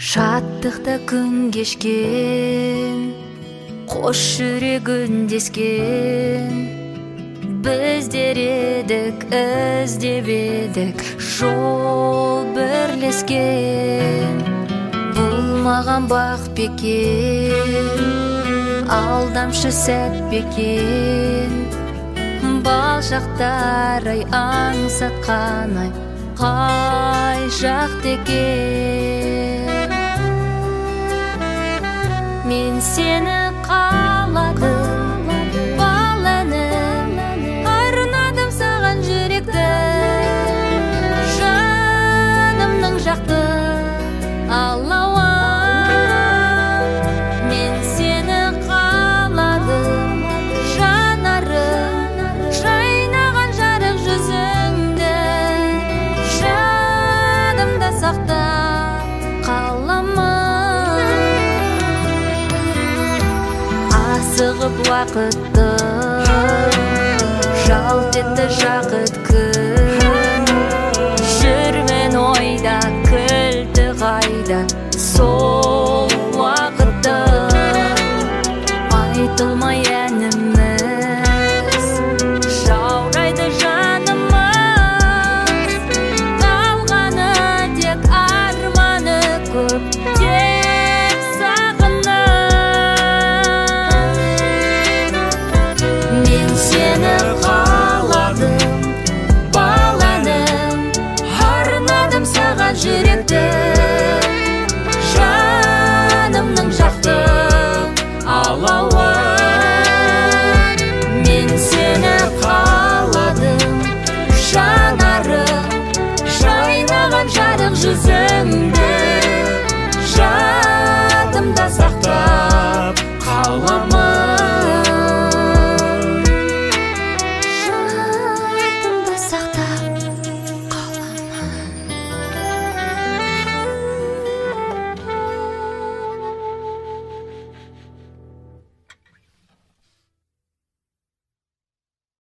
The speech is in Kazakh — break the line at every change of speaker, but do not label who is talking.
Шаттықта күн кешкен, қош жүрегіндескен. Біздер едік, іздеп едік, жол бірлескен. Бұл маған бақ бекен, алдамшы сәт бекен. Бал жақтар ай аңсатқан ай, қай жақ екен. Мен сені қаладым, бал әнім, арнадым саған жүректі. Жанымның жақты алауы, мен сені қаладым, жанарым, жайнаған жарық жүзіңді. Жадымда сақтап қаламын. Асығып уақытты, жалт етті жақыт күн. Жүрмен ойда, кілті қайда сол уақытты. Айтылмай